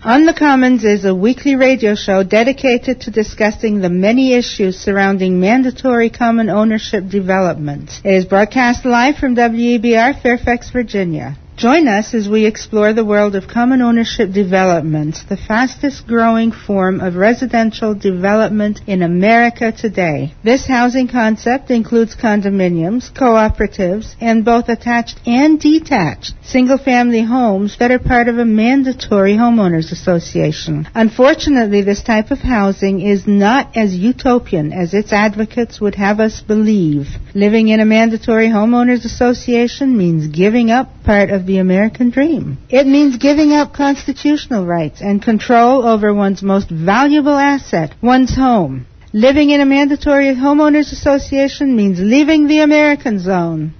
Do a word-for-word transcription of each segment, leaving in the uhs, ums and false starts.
On the Commons is a weekly radio show dedicated to discussing the many issues surrounding mandatory common ownership development. It is broadcast live from W E B R, Fairfax, Virginia. Join us as we explore the world of common ownership development, the fastest growing form of residential development in America today. This housing concept includes condominiums, cooperatives, and both attached and detached single-family homes that are part of a mandatory homeowners association. Unfortunately, this type of housing is not as utopian as its advocates would have us believe. Living in a mandatory homeowners association means giving up part of the American dream. It means giving up constitutional rights and control over one's most valuable asset, one's home. Living in a mandatory homeowners association means leaving the American zone.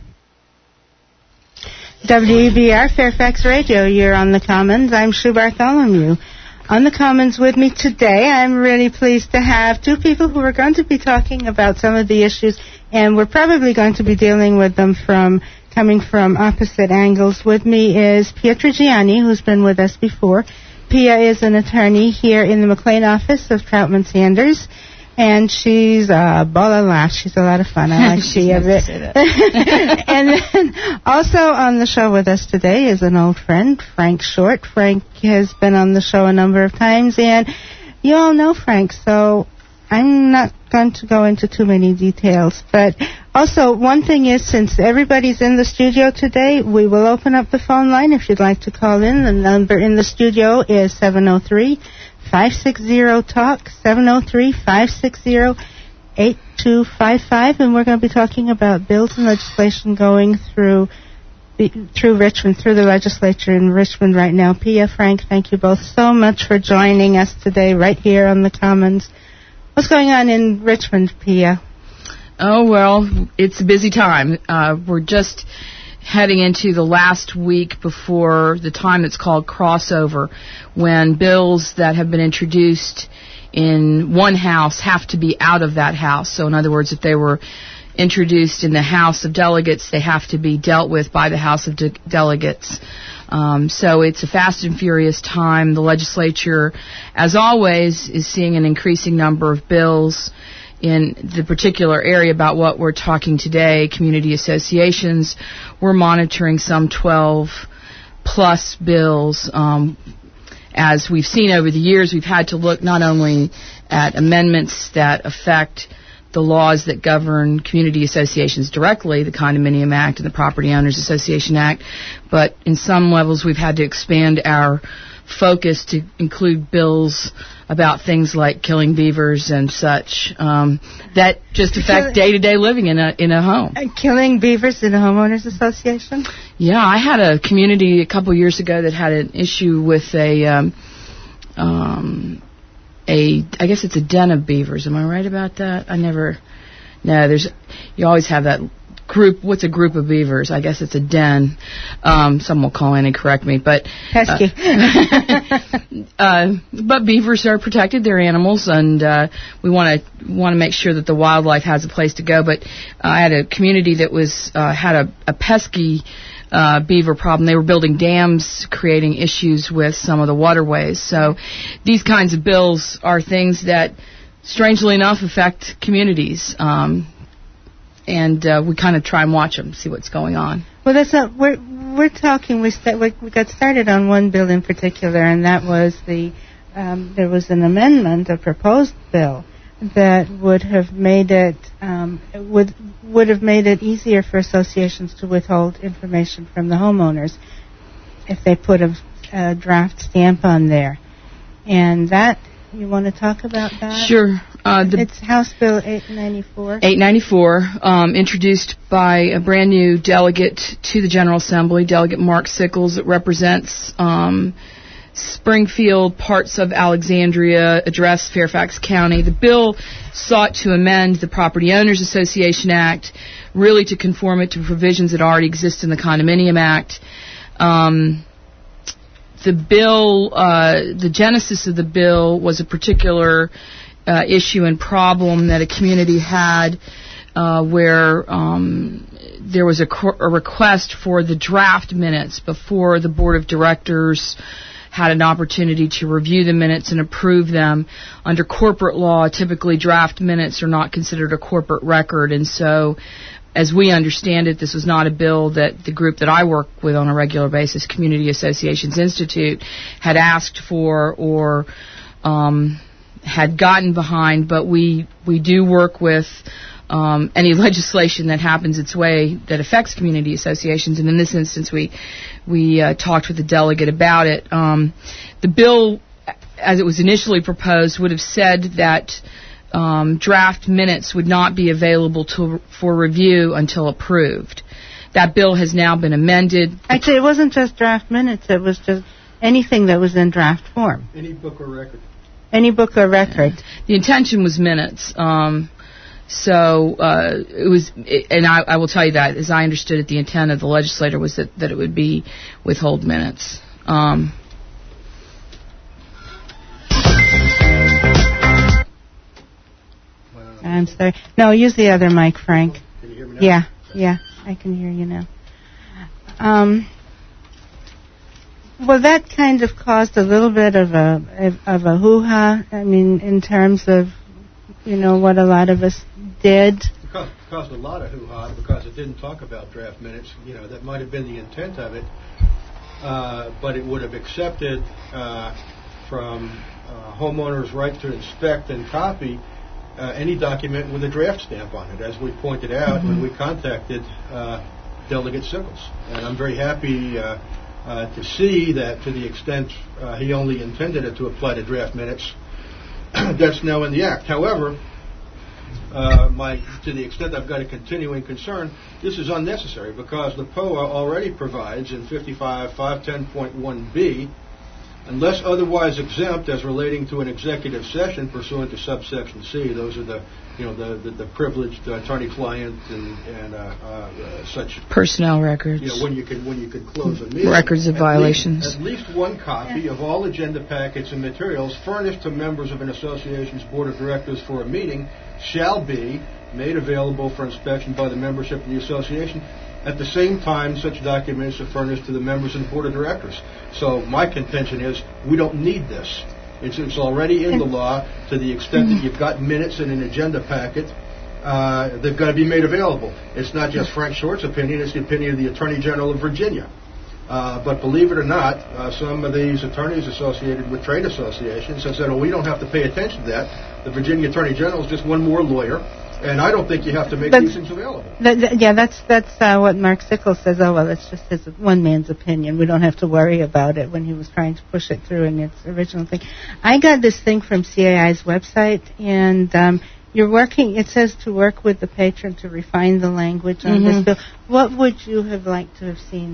W E B R Fairfax Radio, you're on the Commons. I'm Sue Bartholomew. On the Commons with me today, I'm really pleased to have two people who are going to be talking about some of the issues, and we're probably going to be dealing with them from coming from opposite angles. With me is Pia Trigiani, who's been with us before. Pia is an attorney here in the McLean office of Troutman Sanders, and she's a ball of laughs. She's a lot of fun. I like Pia. And then also on the show with us today is an old friend, Frank Short. Frank has been on the show a number of times, and you all know Frank, so I'm not going to go into too many details. But also, one thing is, since everybody's in the studio today, we will open up the phone line if you'd like to call in. The number in the studio is seven oh three, five six zero, talk, seven oh three, five six zero, eight two five five. And we're going to be talking about bills and legislation going through through Richmond, through the legislature in Richmond right now. Pia, Frank, thank you both so much for joining us today right here on the Commons. What's going on in Richmond, Pia? Oh, well, it's a busy time. Uh, we're just heading into the last week before the time that's called crossover, when bills that have been introduced in one house have to be out of that house. So, in other words, if they were introduced in the House of Delegates, they have to be dealt with by the House of De- Delegates. Um, so it's a fast and furious time. The legislature, as always, is seeing an increasing number of bills in the particular area about what we're talking today, community associations. We're monitoring some twelve plus bills. Um, as we've seen over the years, we've had to look not only at amendments that affect the laws that govern community associations directly, the Condominium Act and the Property Owners Association Act, but in some levels we've had to expand our focus to include bills about things like killing beavers and such um, that just affect day-to-day living in a in a home. Killing beavers in a homeowners association? Yeah, I had a community a couple years ago that had an issue with a um, um, a I guess it's a den of beavers. Am I right about that? I never. No, there's. You always have that group. What's a group of beavers? I guess it's a den. Um, someone will call in and correct me, but pesky. Uh, uh, but beavers are protected. They're animals, and uh, we want to want to make sure that the wildlife has a place to go. But uh, I had a community that was uh, had a, a pesky Uh, beaver problem. They were building dams, creating issues with some of the waterways. So these kinds of bills are things that, strangely enough, affect communities. Um, and uh, we kind of try and watch them, see what's going on. Well, that's not, we're we're talking. We st- we got started on one bill in particular, and that was the um, there was an amendment, a proposed bill that would have made it um, would would have made it easier for associations to withhold information from the homeowners if they put a, a draft stamp on there. And that, you want to talk about that? Sure. Uh, the it's House Bill eight ninety-four. eight ninety-four, um, introduced by a brand new delegate to the General Assembly, Delegate Mark Sickles. It represents um, Springfield, parts of Alexandria, address Fairfax County. The bill sought to amend the Property Owners Association Act, really to conform it to provisions that already exist in the Condominium Act. Um, the bill, uh, the genesis of the bill was a particular uh, issue and problem that a community had uh, where um, there was a, co- a request for the draft minutes before the Board of Directors had an opportunity to review the minutes and approve them. Under corporate law, typically draft minutes are not considered a corporate record, and so as we understand it, this was not a bill that the group that I work with on a regular basis, Community Associations Institute, had asked for or um, had gotten behind, but we, we do work with um, any legislation that happens its way that affects community associations, and in this instance we, we uh, talked with the delegate about it. Um, the bill, as it was initially proposed, would have said that Um, draft minutes would not be available to, for review until approved. That bill has now been amended. Actually, it wasn't just draft minutes. It was just anything that was in draft form. Any book or record. Any book or record. The intention was minutes. Um, so uh, it was, it, and I, I will tell you that, as I understood it, the intent of the legislator was that, that it would be withhold minutes. Um, I'm sorry. No, use the other mic, Frank. Can you hear me now? Yeah, yeah, I can hear you now. Um, well, that kind of caused a little bit of a of a hoo-ha. I mean, in terms of, you know, what a lot of us did. It caused, caused a lot of hoo-ha because it didn't talk about draft minutes. You know, that might have been the intent of it, uh, but it would have accepted uh, from uh, homeowners' right to inspect and copy Uh, any document with a draft stamp on it, as we pointed out mm-hmm. when we contacted uh, Delegate Sickles. And I'm very happy uh, uh, to see that to the extent uh, he only intended it to apply to draft minutes, that's now in the Act. However, uh, my to the extent I've got a continuing concern, this is unnecessary because the P O A already provides in fifty-five five ten point one B, unless otherwise exempt as relating to an executive session pursuant to subsection C. Those are the, you know, the, the, the privileged attorney-client and, and uh, uh, such personnel records. You know, when you can when you can close a meeting. Records of at violations. Least, at least one copy of all agenda packets and materials furnished to members of an association's board of directors for a meeting shall be made available for inspection by the membership of the association. At the same time, such documents are furnished to the members of the board of directors. So my contention is we don't need this. It's, it's already in the law to the extent that you've got minutes in an agenda packet. Uh, they've got to be made available. It's not just Frank Short's opinion. It's the opinion of the Attorney General of Virginia. Uh, but believe it or not, uh, some of these attorneys associated with trade associations have said, oh, we don't have to pay attention to that. The Virginia Attorney General is just one more lawyer. And I don't think you have to make but these things available. Th- th- yeah, that's that's uh, what Mark Sickles says. Oh, well, it's just his one man's opinion. We don't have to worry about it when he was trying to push it through in its original thing. I got this thing from C A I's website, and um, you're working, it says to work with the patron to refine the language on mm-hmm. this bill. What would you have liked to have seen?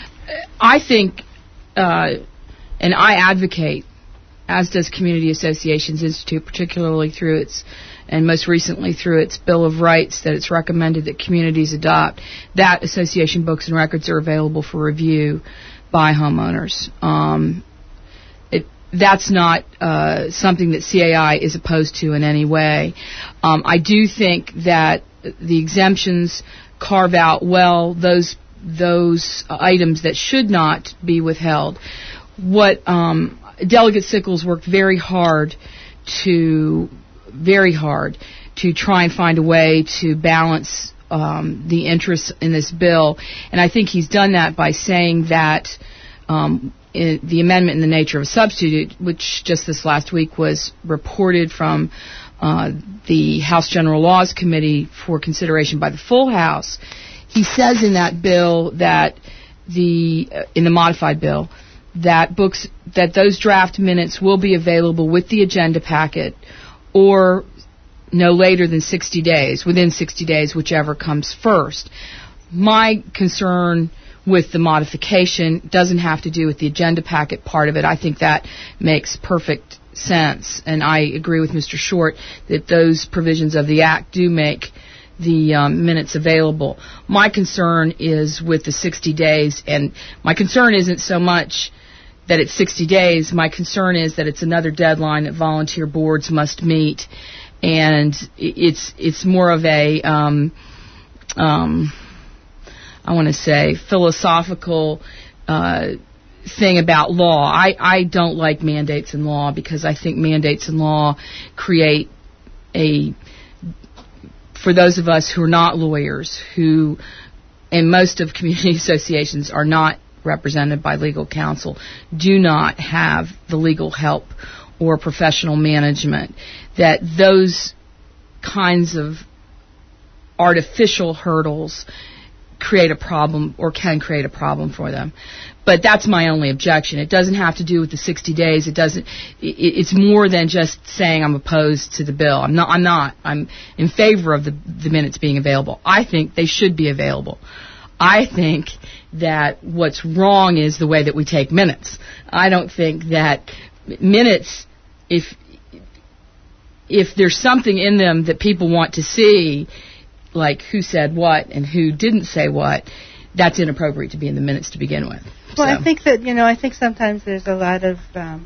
I think, uh, and I advocate, as does Community Associations Institute, particularly through its and most recently through its Bill of Rights that it's recommended that communities adopt, that association books and records are available for review by homeowners. Um, it, that's not uh, something that C A I is opposed to in any way. Um, I do think that the exemptions carve out well those those items that should not be withheld. What um, Delegate Sickles worked very hard to very hard to try and find a way to balance um, the interests in this bill. And I think he's done that by saying that um, in the amendment in the nature of a substitute, which just this last week was reported from uh, the House General Laws Committee for consideration by the full House, he says in that bill that the, uh, in the modified bill, that books, that those draft minutes will be available with the agenda packet or no later than sixty days, within sixty days, whichever comes first. My concern with the modification doesn't have to do with the agenda packet part of it. I think that makes perfect sense, and I agree with Mister Short that those provisions of the Act do make the um, minutes available. My concern is with the sixty days, and my concern isn't so much that it's sixty days. My concern is that it's another deadline that volunteer boards must meet, and it's it's more of a um, um, I want to say philosophical uh, thing about law. I, I don't like mandates in law because I think mandates in law create a, for those of us who are not lawyers, who in most of community associations are not represented by legal counsel, do not have the legal help or professional management, that those kinds of artificial hurdles create a problem or can create a problem for them. But that's my only objection. It doesn't have to do with the sixty days. It doesn't. It, it's more than just saying I'm opposed to the bill. I'm not. I'm not. I'm in favor of the, the minutes being available. I think they should be available. I think that what's wrong is the way that we take minutes. I don't think that minutes, if if there's something in them that people want to see, like who said what and who didn't say what, that's inappropriate to be in the minutes to begin with. Well, so. I think that, you know, I think sometimes there's a lot of um,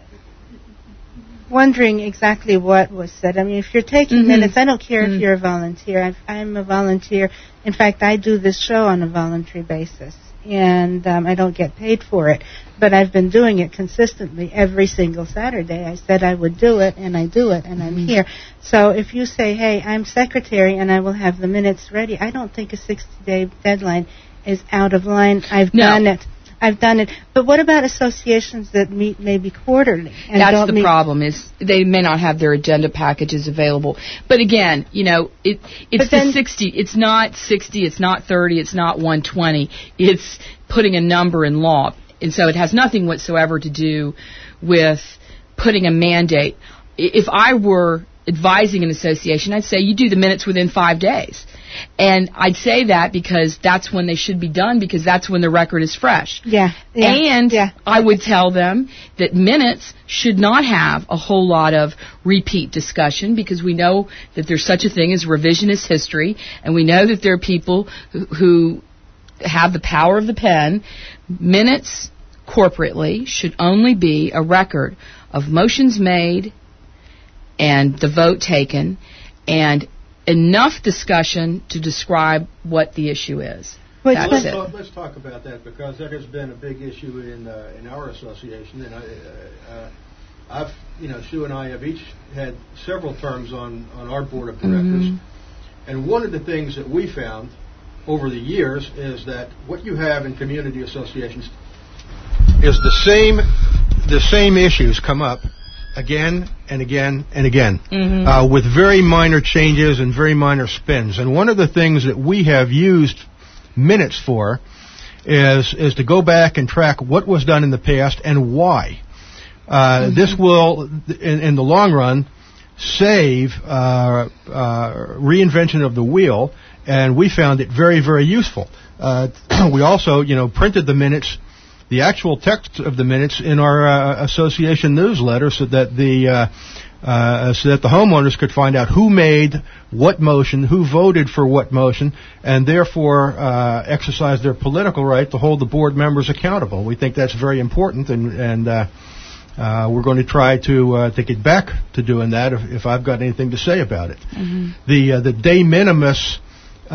wondering exactly what was said. I mean, if you're taking Mm-hmm. minutes, I don't care Mm-hmm. if you're a volunteer. I've, I'm a volunteer. In fact, I do this show on a voluntary basis, and um, I don't get paid for it. But I've been doing it consistently every single Saturday. I said I would do it, and I do it, and I'm Mm-hmm. here. So if you say, hey, I'm secretary, and I will have the minutes ready, I don't think a sixty-day deadline is out of line. I've No. done it. I've done it. But what about associations that meet maybe quarterly? And That's don't the meet problem, is they may not have their agenda packages available. But again, you know, it it's But then- the sixty. It's not sixty. It's not thirty. It's not one twenty. It's putting a number in law. And so it has nothing whatsoever to do with putting a mandate. I- If I were advising an association, I'd say you do the minutes within five days. And I'd say that because that's when they should be done, because that's when the record is fresh. Yeah. yeah And yeah. I would tell them that minutes should not have a whole lot of repeat discussion, because we know that there's such a thing as revisionist history, and we know that there are people who, who have the power of the pen. Minutes corporately should only be a record of motions made and the vote taken and enough discussion to describe what the issue is. Which That's let's, it. talk, let's talk about that, because that has been a big issue in uh, in our association. And I, uh, uh, I've, you know, Sue and I have each had several terms on, on our board of directors. Mhm. And one of the things that we found over the years is that what you have in community associations is the same the same issues come up again and again and again, Mhm. uh, with very minor changes and very minor spins. And one of the things that we have used minutes for is is to go back and track what was done in the past and why. Uh, Mm-hmm. This will, in, in the long run, save uh, uh, reinvention of the wheel, and we found it very, very useful. Uh, we also, you know, printed the minutes, the actual text of the minutes, in our uh, association newsletter, so that the uh, uh, so that the homeowners could find out who made what motion, who voted for what motion, and therefore uh, exercise their political right to hold the board members accountable. We think that's very important, and and uh, uh, we're going to try to uh, to get back to doing that if, if I've got anything to say about it. Mm-hmm. The uh, the de minimis uh,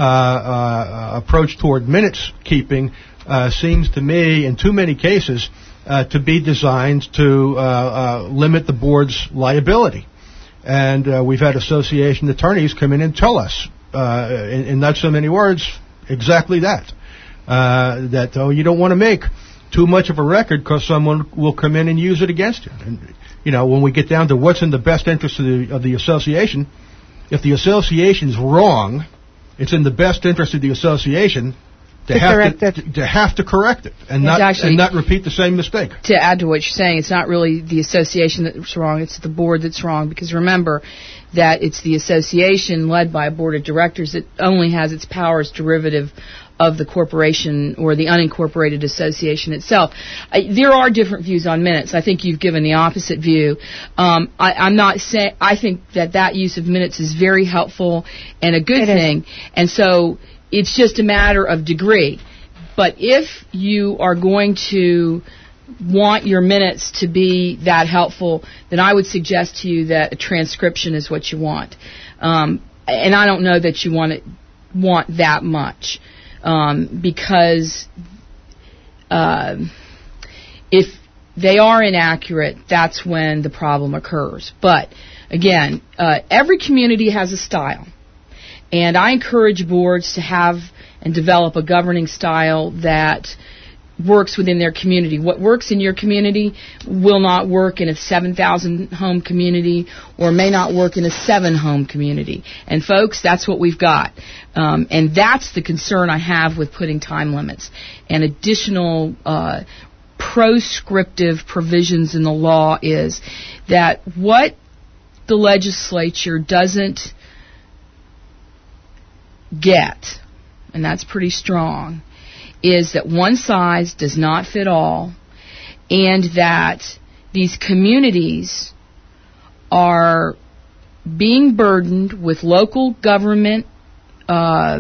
uh, approach toward minutes keeping uh, seems to me, in too many cases, uh, to be designed to uh, uh, limit the board's liability. And uh, we've had association attorneys come in and tell us, uh, in, in not so many words, exactly that. Uh, that, oh, you don't want to make too much of a record because someone will come in and use it against you. And, you know, when we get down to what's in the best interest of the, of the association, if the association's wrong, it's in the best interest of the association to, To have correct to, it. to, to have to correct it and It's not actually- and not repeat the same mistake. To add to what you're saying, it's not really the association that's wrong, it's the board that's wrong, because remember that it's the association led by a board of directors that only has its powers derivative of the corporation or the unincorporated association itself. I, there are different views on minutes. I think you've given the opposite view. Um, I, I'm not saying, I think that that use of minutes is very helpful and a good It is. thing, and so it's just a matter of degree. But if you are going to want your minutes to be that helpful, then I would suggest to you that a transcription is what you want. Um, and I don't know that you want it, want that much, um, because uh, if they are inaccurate, that's when the problem occurs. But, again, uh, every community has a style. And I encourage boards to have and develop a governing style that works within their community. What works in your community will not work in a seven thousand home community or may not work in a seven home community. And folks, that's what we've got. Um, and that's the concern I have with putting time limits and additional uh, proscriptive provisions in the law is that what the legislature doesn't get, and that's pretty strong, is that one size does not fit all, and that these communities are being burdened with local government uh,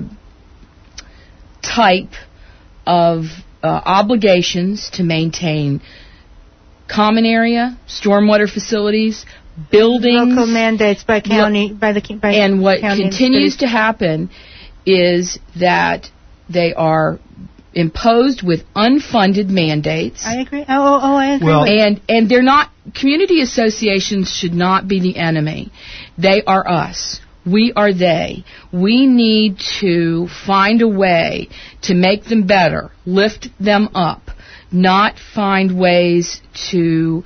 type of uh, obligations to maintain common area, stormwater facilities, buildings, local mandates by county, by the by and what county continues and to happen is that they are imposed with unfunded mandates. I agree. Oh, oh, oh I agree. Well, and and they're not. Community associations should not be the enemy. They are us. We are they. We need to find a way to make them better, lift them up, not find ways to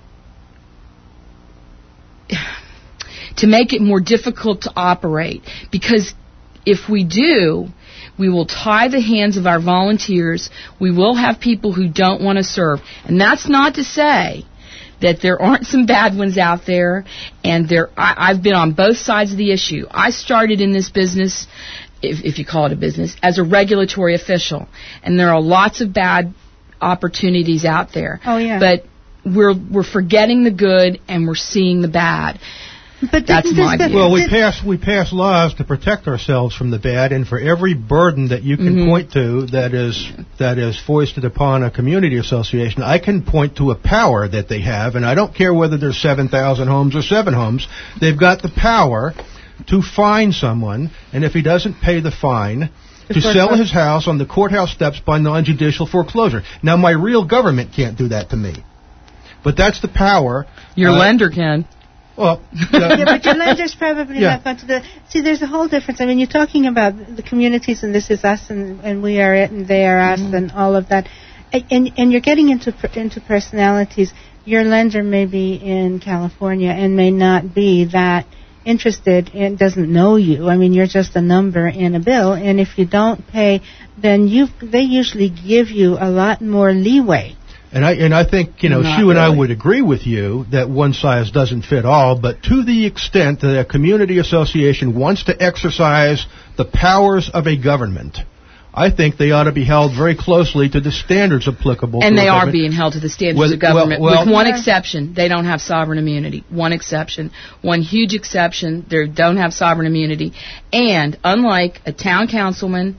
to make it more difficult to operate. Because if we do, we will tie the hands of our volunteers. We will have people who don't want to serve. And that's not to say that there aren't some bad ones out there. And there, I, I've been on both sides of the issue. I started in this business, if, if you call it a business, as a regulatory official. And there are lots of bad opportunities out there. Oh, yeah. But we're we're forgetting the good and we're seeing the bad. But that's my view. Well, we pass we pass laws to protect ourselves from the bad, and for every burden that you can mm-hmm. point to that is that is foisted upon a community association, I can point to a power that they have, and I don't care whether there's seven thousand homes or seven homes. They've got the power to fine someone, and if he doesn't pay the fine, to sell his house on the courthouse steps by non-judicial foreclosure. Now, my real government can't do that to me, but that's the power. Your uh, lender can. Well, uh, yeah, but your lender's probably yeah. not going to do. See, there's a whole difference. I mean, you're talking about the communities, and this is us, and, and we are it, and they are us, mm-hmm. and all of that. And and you're getting into into personalities. Your lender may be in California and may not be that interested and doesn't know you. I mean, you're just a number in a bill, and if you don't pay, then you they usually give you a lot more leeway. And I and I think, you know, Not Sue and really. I would agree with you that one size doesn't fit all, but to the extent that a community association wants to exercise the powers of a government, I think they ought to be held very closely to the standards applicable. And to they a are government. being held to the standards Well, of government, well, well, with one yeah. exception. They don't have sovereign immunity. One exception. One huge exception. They don't have sovereign immunity. And unlike a town councilman,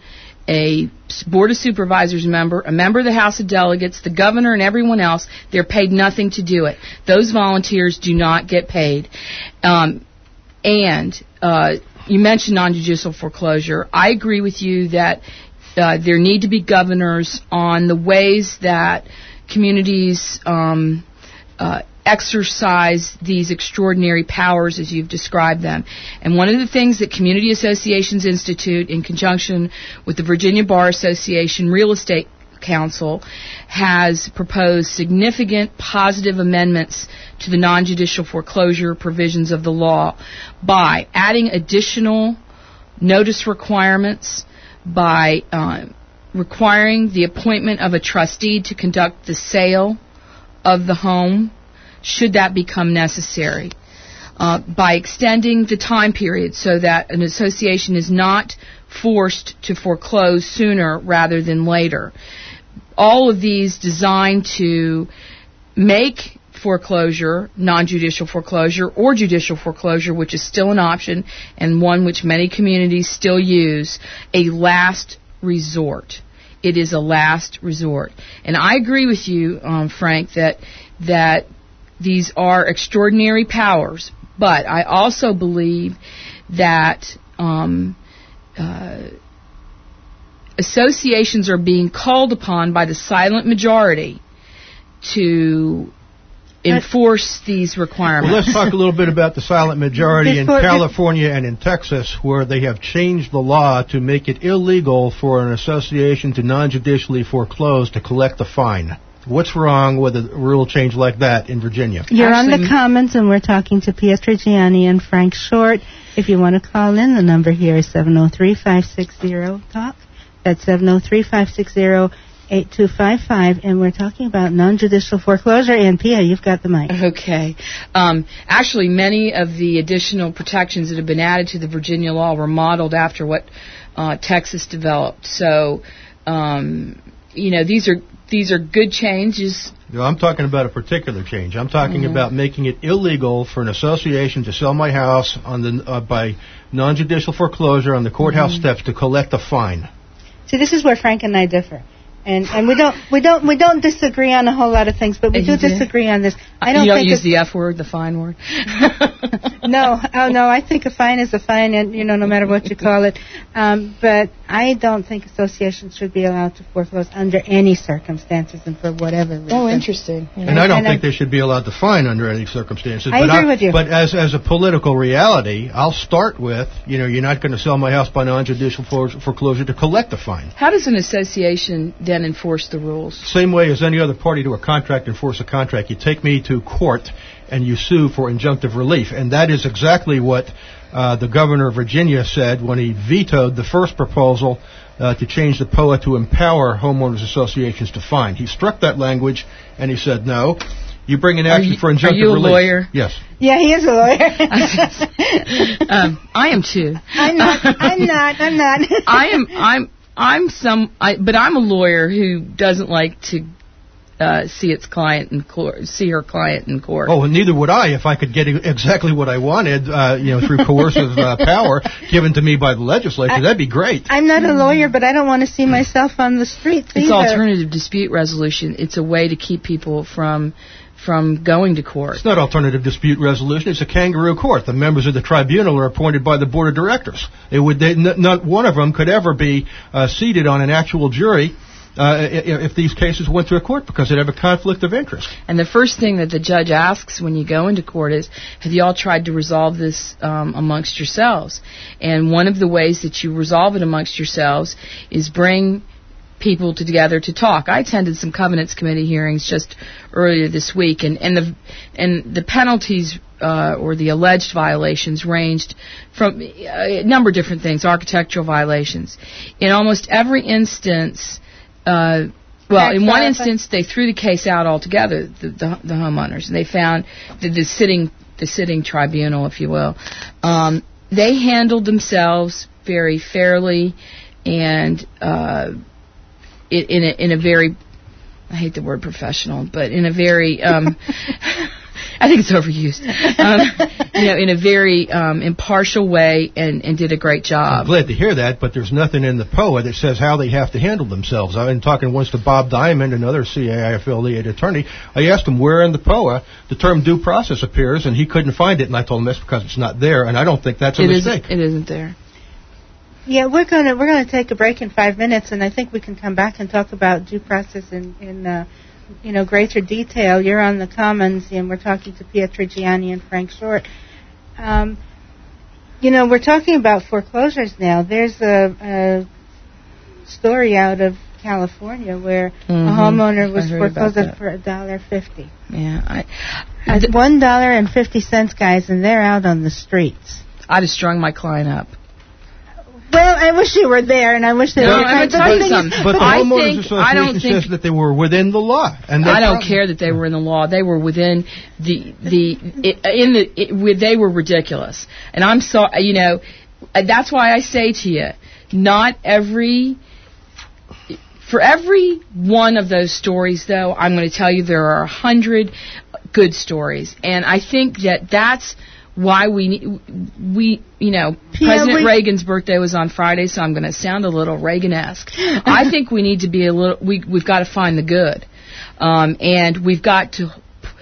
a Board of Supervisors member, a member of the House of Delegates, the governor, and everyone else, they're paid nothing to do it. Those volunteers do not get paid. Um, and uh, you mentioned non-judicial foreclosure. I agree with you that uh, there need to be governors on the ways that communities um, uh, exercise these extraordinary powers as you've described them. And one of the things that Community Associations Institute, in conjunction with the Virginia Bar Association Real Estate Council, has proposed significant positive amendments to the non-judicial foreclosure provisions of the law by adding additional notice requirements, by uh, requiring the appointment of a trustee to conduct the sale of the home, should that become necessary, uh, by extending the time period so that an association is not forced to foreclose sooner rather than later. All of these designed to make foreclosure, non-judicial foreclosure, or judicial foreclosure, which is still an option and one which many communities still use, a last resort. It is a last resort. And I agree with you, um, Frank, that that these are extraordinary powers, but I also believe that um, uh, associations are being called upon by the silent majority to enforce these requirements. Well, let's talk a little bit about the silent majority in Before- California and in Texas, where they have changed the law to make it illegal for an association to non-judicially foreclose to collect the fine. What's wrong with a rule change like that in Virginia? You're Actually, on the Commons, and we're talking to Pia Trigiani and Frank Short. If you want to call in, the number here is seven oh three, five six zero, talk. That's seven oh three, five six zero, eight two five five, and we're talking about non-judicial foreclosure. And Pia, you've got the mic. Okay. Um, actually, many of the additional protections that have been added to the Virginia law were modeled after what uh, Texas developed. So, um, you know, these are these are good changes. No, I'm talking about a particular change. I'm talking Mm-hmm. about making it illegal for an association to sell my house on the uh, by non-judicial foreclosure on the courthouse Mm-hmm. steps to collect a fine. See, this is where Frank and I differ. And and we don't we don't we don't disagree on a whole lot of things, but we And do you do? disagree on this. I don't you don't think use it's- the F word, the fine word. No, oh no, I think a fine is a fine, and you know, no matter what you call it. Um, but I don't think associations should be allowed to foreclose under any circumstances and for whatever reason. Oh, interesting. Yeah. And I don't And think I- they should be allowed to fine under any circumstances. I but agree with you. But as as a political reality, I'll start with, you know, you're not going to sell my house by non-judicial for- foreclosure to collect a fine. How does an association then enforce the rules? Same way as any other party to a contract enforce a contract. You take me to court and you sue for injunctive relief. And that is exactly what uh, the governor of Virginia said when he vetoed the first proposal uh, to change the P O A to empower homeowners associations to fine. He struck that language and he said, no, you bring an action you- for injunctive are you a relief. lawyer? Yes. Yeah, he is a lawyer. um, I am too. I'm not. I'm not. I'm not. I am. I'm. I'm some. I, but I'm a lawyer who doesn't like to uh, see its client in court, see her client in court. Oh, and neither would I if I could get exactly what I wanted, uh, you know, through coercive uh, power given to me by the legislature. I- That'd be great. I'm not a lawyer, but I don't want to see myself on the streets It's either. alternative dispute resolution. It's a way to keep people from from going to court. It's not alternative dispute resolution. It's a kangaroo court. The members of the tribunal are appointed by the board of directors. It would, they, n- not one of them could ever be uh, seated on an actual jury uh, i- if these cases went to a court because they'd have a conflict of interest. And the first thing that the judge asks when you go into court is, have you all tried to resolve this um, amongst yourselves? And one of the ways that you resolve it amongst yourselves is bring people together to talk. I attended some Covenants Committee hearings just earlier this week, and, and the and the penalties uh, or the alleged violations ranged from a number of different things, architectural violations. In almost every instance, uh, well, in one instance, they threw the case out altogether, the, the, the homeowners, and they found the, the sitting the sitting tribunal, if you will, um, they handled themselves very fairly and uh, in a, in a very, I hate the word professional, but in a very, um, I think it's overused, um, you know, in a very um, impartial way and, and did a great I'm job. glad to hear that, but there's nothing in the P O A that says how they have to handle themselves. I've been talking once to Bob Diamond, another C A I-affiliated attorney. I asked him where in the P O A the term due process appears, and he couldn't find it, and I told him that's because it's not there, and I don't think that's a It mistake. isn't, it isn't there. Yeah, we're gonna we're gonna take a break in five minutes, and I think we can come back and talk about due process in in uh, you know greater detail. You're on the Commons, and we're talking to Pia Trigiani and Frank Short. Um, you know, we're talking about foreclosures now. There's a, a story out of California where Mhm. a homeowner was I heard about foreclosed that. for a dollar fifty. Yeah, I, At one dollar and fifty cents, guys, and they're out on the streets. I'd have strung my client up. Well, I wish you were there, and I wish they No, were. I'm but gonna tell the you thing is- something. But the I homeowners think- I don't association think- says that they were within the law, and they I don't prob- care that they were in the law. They were within the the it, in the it, with- they were ridiculous. And I'm sorry, you know, that's why I say to you, not every for every one of those stories, though, I'm going to tell you there are a hundred good stories, and I think that that's why we need, we, you know, Pia, President we- Reagan's birthday was on Friday, so I'm going to sound a little Reagan-esque. I think we need to be a little, we, we've got to find the good. Um, and we've got to,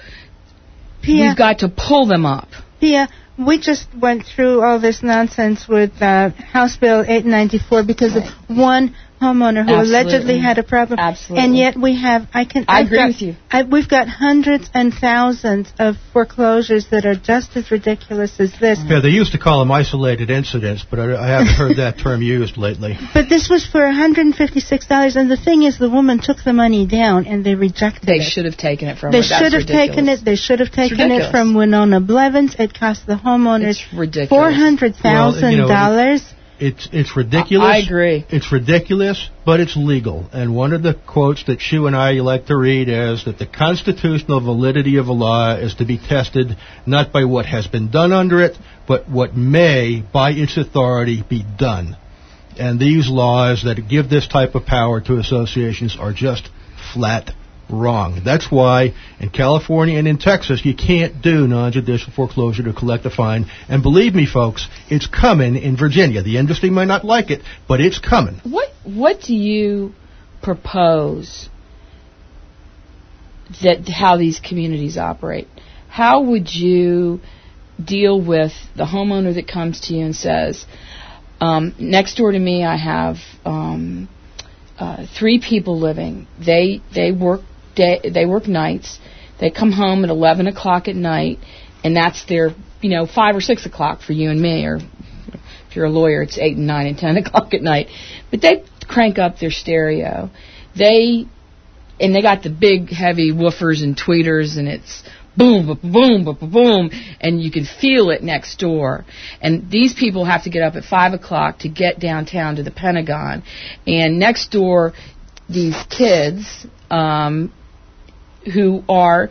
Pia, we've got to pull them up. Pia, we just went through all this nonsense with uh, House Bill eight ninety-four because of one homeowner who Absolutely. allegedly had a problem. Absolutely. And yet we have, I can, I I've agree got, with you. I, we've got hundreds and thousands of foreclosures that are just as ridiculous as this. Yeah, they used to call them isolated incidents, but I, I haven't heard that term used lately. But this was for one hundred fifty-six dollars, and the thing is, the woman took the money down, and they rejected They it. should have taken it from They her. That's should have ridiculous. taken it. They should have taken it ridiculous. from Winona Blevins. It cost the homeowners It's ridiculous. four hundred thousand Well, you know, dollars. It's it's ridiculous. I agree. It's ridiculous, but it's legal. And one of the quotes that Shu and I like to read is that the constitutional validity of a law is to be tested not by what has been done under it, but what may, by its authority, be done. And these laws that give this type of power to associations are just flat wrong. That's why in California and in Texas you can't do non-judicial foreclosure to collect a fine. And believe me, folks, it's coming in Virginia. The industry might not like it, but it's coming. What What do you propose that how these communities operate? How would you deal with the homeowner that comes to you and says, um, next door to me I have um, uh, three people living. They they work day, they work nights. They come home at eleven o'clock at night, and that's their, you know, five or six o'clock for you and me, or if you're a lawyer, it's eight and nine and ten o'clock at night. But they crank up their stereo. They and they got the big heavy woofers and tweeters, and it's boom, boom, boom, boom, boom, and you can feel it next door. And these people have to get up at five o'clock to get downtown to the Pentagon. And next door, these kids um, who are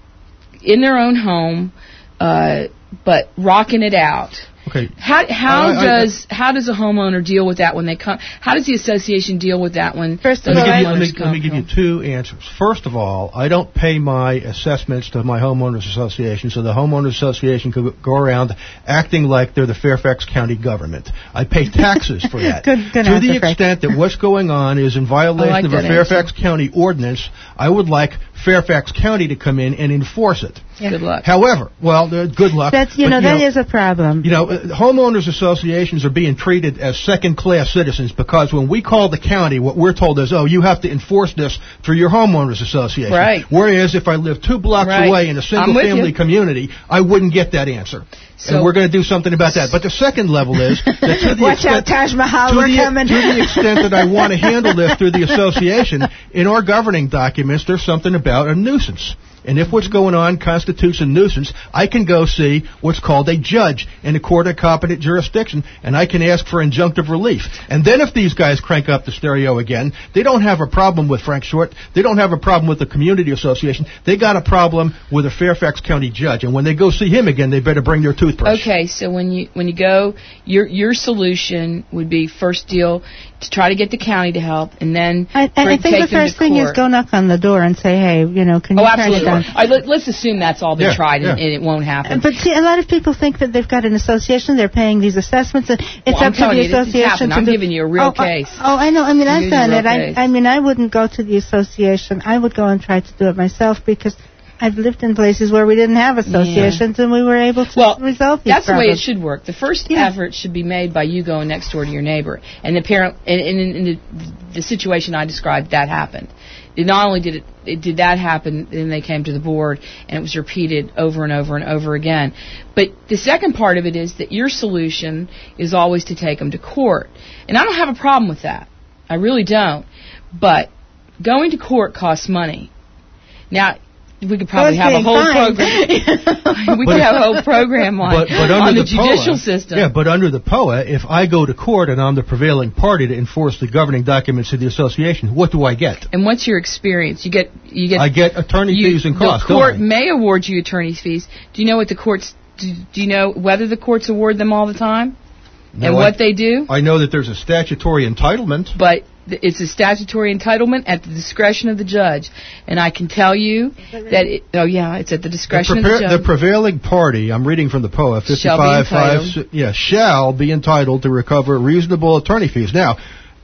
in their own home, uh, but rocking it out. Okay. How how I, I, does how does a homeowner deal with that when they come? How does the association deal with that when First the of Let me, all, give you, I- let, me, homeowners let come? me give you two answers. First of all, I don't pay my assessments to my homeowners association, so the homeowners association could go around acting like they're the Fairfax County government. I pay taxes for that. Good- good to answer, the Frank. extent that what's going on is in violation I like of a that Fairfax County ordinance, I would like Fairfax County to come in and enforce it. Yeah. Good luck. However, well, uh, good luck. That's you but, know that is a problem. You know, uh, homeowners associations are being treated as second-class citizens because when we call the county, what we're told is, oh, you have to enforce this through your homeowners association. Right. Whereas if I live two blocks Right. away in a I'm with single-family you. community, I wouldn't get that answer. So- and we're going to do something about that. But the second level is that to the Watch extent, out, Taj Mahal, to we're the, coming. to the extent that I want to handle this through the association, in our governing documents, there's something about a nuisance. And if what's going on constitutes a nuisance, I can go see what's called a judge in a court of competent jurisdiction, and I can ask for injunctive relief. And then if these guys crank up the stereo again, they don't have a problem with Frank Short. They don't have a problem with the community association. They got a problem with a Fairfax County judge. And when they go see him again, they better bring their toothbrush. Okay, so when you when you go, your your solution would be first deal to try to get the county to help, and then I, I, bring- I think take the them to first thing is court. go knock on the door and say, hey, you know, can you Oh, turn absolutely. it down? All right, let, let's assume that's all been Yeah, tried and, yeah. and it won't happen. But see, a lot of people think that they've got an association, they're paying these assessments, and it's Well, I'm up to telling the you, this has association happened. to I'm do. giving you a real oh, uh, case. Oh, I know. I mean, I'm I've giving you a done it. real I, case. I mean, I wouldn't go to the association. I would go and try to do it myself because I've lived in places where we didn't have associations and we were able to Well, resolve these that's the way it problems. should work. The first Yeah. effort should be made by you going next door to your neighbor. And the parent, and, and in the, the situation I described, that happened. It not only did it, it did that happen, then they came to the board, and it was repeated over and over and over again. But the second part of it is that your solution is always to take them to court. And I don't have a problem with that. I really don't. But going to court costs money. Now, we could probably Well, have a it's whole being program. we But- could have a whole program on, But, but under on the, the, judicial P O A, system. Yeah, but under the P O A, if I go to court and I'm the prevailing party to enforce the governing documents of the association, what do I get? And what's your experience? You get you get I get attorney you, fees and costs. The court don't I? may award you attorney's fees. Do you know what the courts do, do you know whether the courts award them all the time? No, and I- what they do? I know that there's a statutory entitlement. But th- it's a statutory entitlement at the discretion of the judge. And I can tell you that it, oh yeah, it's at the The, discretion prepar- of the judge. the prevailing party, I'm reading from the P O A, Shall be fifty-five five, entitled. yeah, shall be entitled to recover reasonable attorney fees. Now,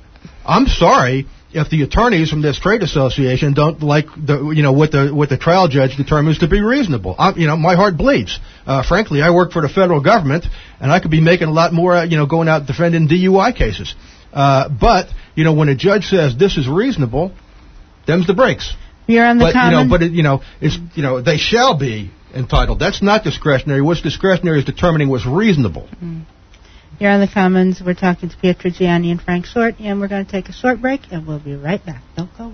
I'm sorry if the attorneys from this trade association don't like the, you know, what the what the trial judge determines to be reasonable. I'm, you know, my heart bleeds. Uh, frankly, I work for the federal government, and I could be making a lot more, uh, you know, going out defending D U I cases. Uh, but, you know, when a judge says this is reasonable, them's the breaks. You're on the but, common. You know, but, it, you know, it's, you know, they shall be entitled. That's not discretionary. What's discretionary is determining what's reasonable. Mm. You're on the Commons. We're talking to Pietro Gianni and Frank Short, and we're going to take a short break, and we'll be right back. Don't go away.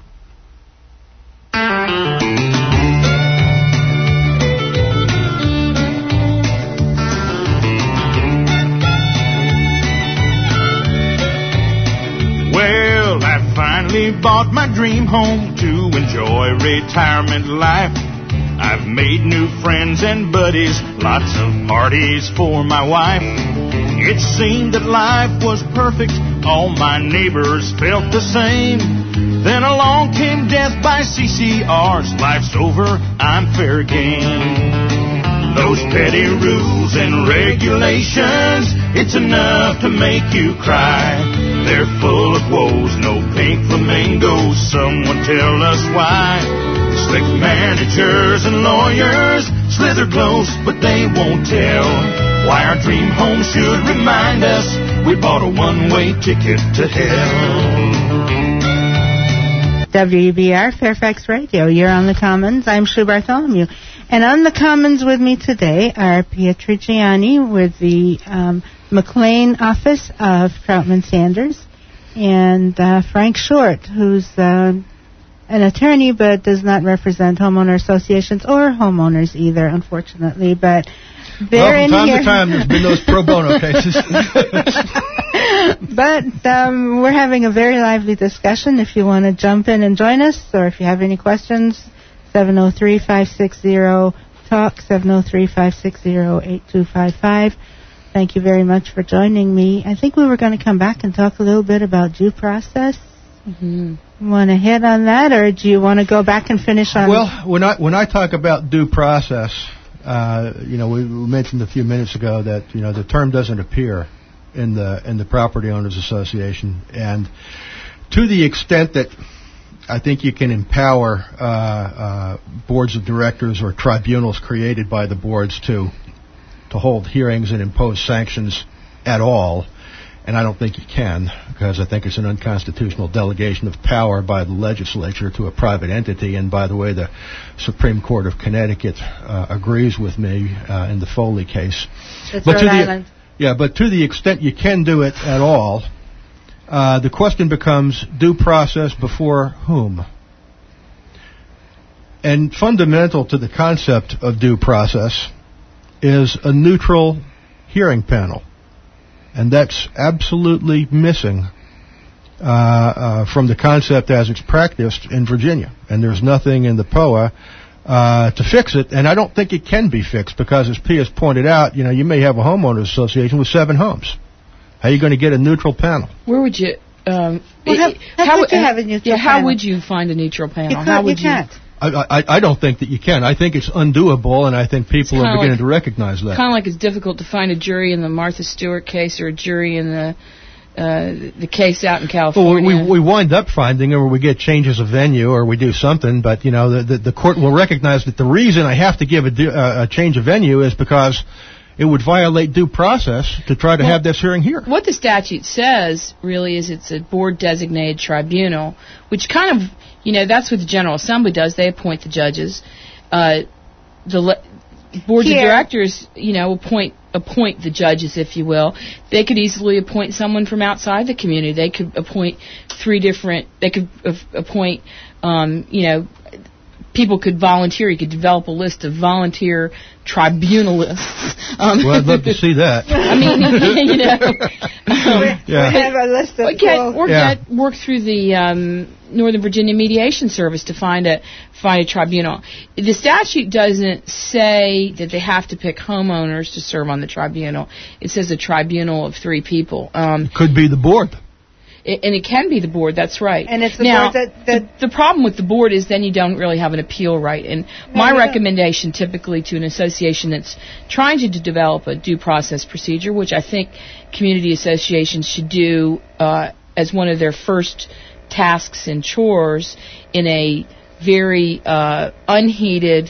Well, I finally bought my dream home to enjoy retirement life. I've made new friends and buddies, lots of parties for my wife. It seemed that life was perfect, all my neighbors felt the same. Then along came death by C C Rs, life's over, I'm fair game. Those petty rules and regulations, it's enough to make you cry. They're full of woes, no pink flamingos, someone tell us why. Slick managers and lawyers slither close, but they won't tell why our dream home should remind us we bought a one-way ticket to hell. W E B R Fairfax Radio. You're on the Commons. I'm Sue Bartholomew. And on the Commons with me today are Pietro Gianni with the um, McLean office of Troutman Sanders, and uh, Frank Short, who's uh, an attorney but does not represent homeowner associations or homeowners either, unfortunately. But they're well, from in time here. to time, there's been those pro bono cases. But um, we're having a very lively discussion. If you want to jump in and join us, or if you have any questions, seven oh three, five six zero, talk, seven oh three, five six zero, eight two five five. Thank you very much for joining me. I think we were going to come back and talk a little bit about due process. Mm-hmm. Want to hit on that, or do you want to go back and finish on... Well, when I when I talk about due process, uh, you know, we mentioned a few minutes ago that, you know, the term doesn't appear in the in the Property Owners Association, and to the extent that I think you can empower uh, uh, boards of directors or tribunals created by the boards to to hold hearings and impose sanctions at all, and I don't think you can, because I think it's an unconstitutional delegation of power by the legislature to a private entity. And by the way, the Supreme Court of Connecticut uh, agrees with me uh, in the Foley case. It's but Rhode to Island. the yeah, but to the extent you can do it at all, uh, the question becomes due process before whom? And fundamental to the concept of due process is a neutral hearing panel. And that's absolutely missing uh, uh, from the concept as it's practiced in Virginia. And there's nothing in the P O A uh, to fix it. And I don't think it can be fixed because, as P has pointed out, you know, you may have a homeowners association with seven homes. How are you going to get a neutral panel? Where would you... Um, Well, how- how how could you have a neutral yeah, how panel? would you find a neutral panel? You, how can't, would you can't. I, I, I don't think that you can. I think it's undoable, and I think people It's are kinda beginning like- to recognize that. Kind of like it's difficult to find a jury in the Martha Stewart case or a jury in the uh, the case out in Well, California. we we wind up finding, or we get changes of venue, or we do something. But you know, the the, the court will recognize that the reason I have to give a, du- uh, a change of venue is because it would violate due process to try to Well, have this hearing here. What the statute says really is it's a board-designated tribunal, which kind of, you know, that's what the General Assembly does. They appoint the judges. Uh, the le- boards Here. of directors, you know, appoint appoint the judges, if you will. They could easily appoint someone from outside the community. They could appoint three different. They could uh, appoint, um, you know. People could volunteer. You could develop a list of volunteer tribunalists. Um, Well, I'd love to see that. I mean, you know, um, Yeah. We have a list of or get, or Yeah. get work through the um, Northern Virginia Mediation Service to find a find a tribunal. The statute doesn't say that they have to pick homeowners to serve on the tribunal. It says a tribunal of three people. Um, Could be the board. It, and it can be the board, that's right. And it's the now, board that- that- the, the problem with the board is then you don't really have an appeal right. And No, my you don't. recommendation typically to an association that's trying to d- develop a due process procedure, which I think community associations should do uh, as one of their first tasks and chores in a very uh, unheated,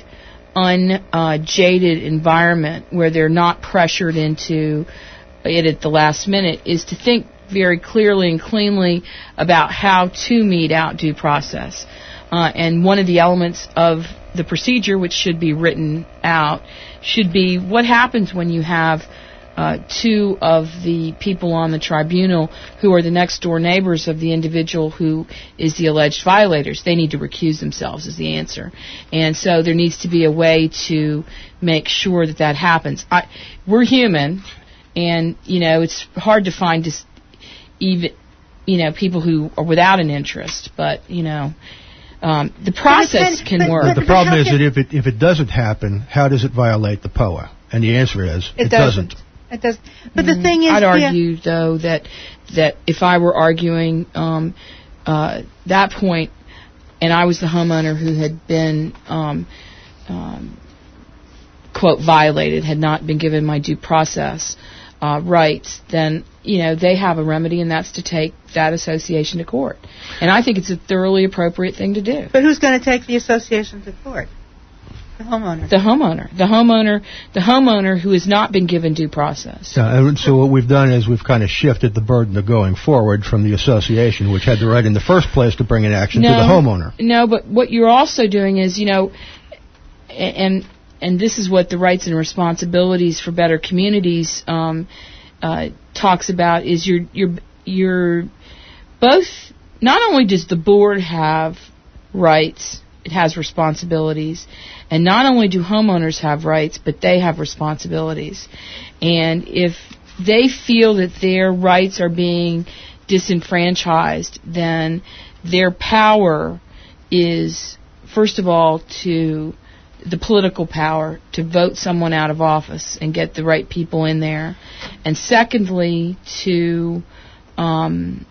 unjaded environment where they're not pressured into it at the last minute, is to think very clearly and cleanly about how to mete out due process. Uh, and one of the elements of the procedure, which should be written out, should be what happens when you have uh, two of the people on the tribunal who are the next door neighbors of the individual who is the alleged violators. They need to recuse themselves is the answer. And so there needs to be a way to make sure that that happens. I, we're human, and, you know, it's hard to find just even, you know, people who are without an interest, but, you know, Um, the process can but, work. But the problem is that if it if it doesn't happen, how does it violate the P O A? And the answer is it, it doesn't. doesn't. It does. But the thing is, I'd yeah. argue though that that if I were arguing um, uh, that point, and I was the homeowner who had been um, um, quote violated, had not been given my due process uh, rights, then you know they have a remedy, and that's to take that association to court. And I think it's a thoroughly appropriate thing to do. But who's going to take the association to court? The homeowner. The homeowner. The homeowner. The homeowner who has not been given due process. Uh, and so what we've done is we've kind of shifted the burden of going forward from the association, which had the right in the first place to bring an action, no, to the homeowner. No, but what you're also doing is, you know, and and this is what the rights and responsibilities for better communities um, uh, talks about, is you're you're you're both. Not only does the board have rights, it has responsibilities, and not only do homeowners have rights, but they have responsibilities. And if they feel that their rights are being disenfranchised, then their power is, first of all, to the political power to vote someone out of office and get the right people in there, and secondly, to um,